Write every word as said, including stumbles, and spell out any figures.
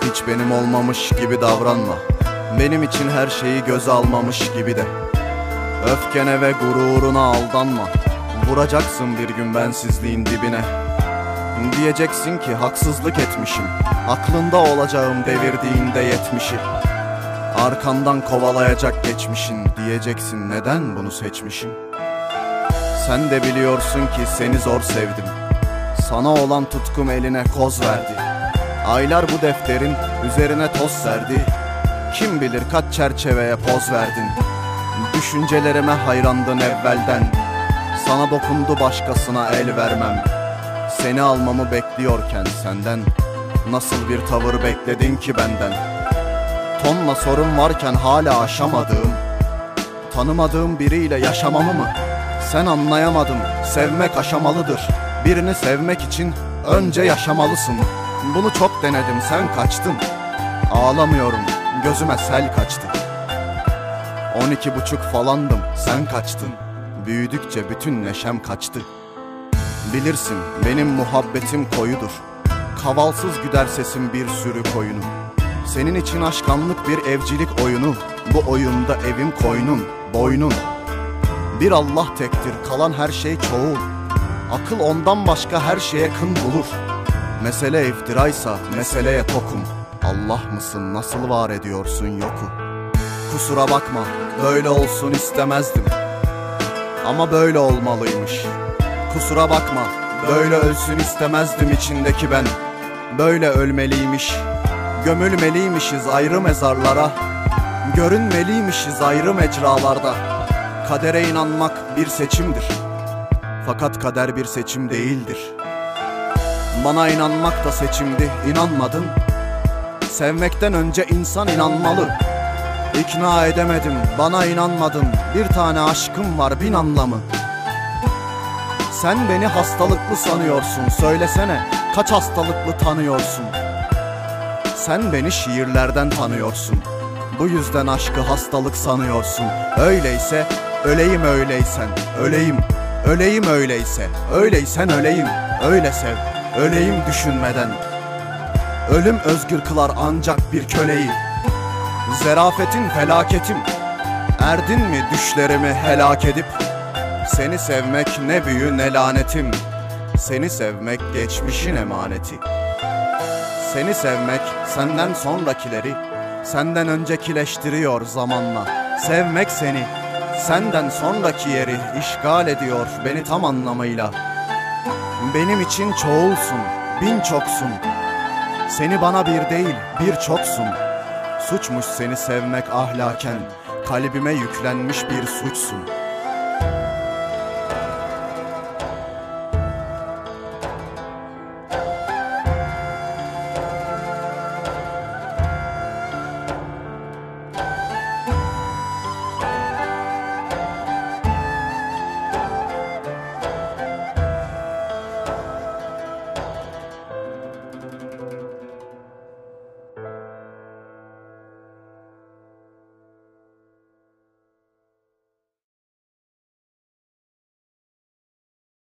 hiç benim olmamış gibi davranma. Benim için her şeyi göze almamış gibi de. Öfkene ve gururuna aldanma. Vuracaksın bir gün bensizliğin dibine. Diyeceksin ki haksızlık etmişim, aklında olacağım devirdiğinde yetmişi. Arkandan kovalayacak geçmişin, diyeceksin neden bunu seçmişim. Sen de biliyorsun ki seni zor sevdim. Sana olan tutkum eline koz verdi. Aylar bu defterin üzerine toz serdi. Kim bilir kaç çerçeveye poz verdin. Düşüncelerime hayrandın evvelden. Sana dokundu başkasına el vermem. Seni almamı bekliyorken senden nasıl bir tavır bekledin ki benden? Tonla sorun varken hala aşamadığım, tanımadığım biriyle yaşamamı mı? Sen anlayamadın, sevmek aşamalıdır. Birini sevmek için önce yaşamalısın. Bunu çok denedim, sen kaçtın. Ağlamıyorum, gözüme sel kaçtı. On iki buçuk falandım, sen kaçtın. Büyüdükçe bütün neşem kaçtı. Bilirsin benim muhabbetim koyudur. Kavalsız güder sesim bir sürü koyunu. Senin için aşkanlık bir evcilik oyunu. Bu oyunda evim koynun, boynun. Bir Allah tektir, kalan her şey çoğul. Akıl ondan başka her şeye kın bulur. Mesele iftiraysa meseleye tokum. Allah mısın, nasıl var ediyorsun yoku? Kusura bakma, böyle olsun istemezdim. Ama böyle olmalıymış. Kusura bakma, böyle ölsün istemezdim içindeki ben. Böyle ölmeliymiş. Gömülmeliymişiz ayrı mezarlara. Görünmeliymişiz ayrı mecralarda. Kadere inanmak bir seçimdir. Fakat kader bir seçim değildir. Bana inanmak da seçimdi, inanmadın. Sevmekten önce insan inanmalı. İkna edemedim, bana inanmadın. Bir tane aşkım var, bin anlamı. Sen beni hastalıklı sanıyorsun, söylesene kaç hastalıklı tanıyorsun? Sen beni şiirlerden tanıyorsun, bu yüzden aşkı hastalık sanıyorsun. Öyleyse öleyim, öyleysen öleyim. Öleyim öyleyse, öyleysen öleyim. Öyle sev, öleyim düşünmeden. Ölüm özgür kılar ancak bir köleyi. Zerafetin felaketim. Erdin mi düşlerimi helak edip? Seni sevmek ne büyü ne lanetim. Seni sevmek geçmişin emaneti. Seni sevmek senden sonrakileri senden öncekileştiriyor zamanla. Sevmek seni senden sonraki yeri işgal ediyor beni tam anlamıyla. Benim için çoğulsun, bin çoksun. Seni bana bir değil bir çoksun. Suçmuş seni sevmek ahlaken, kalbime yüklenmiş bir suçsun.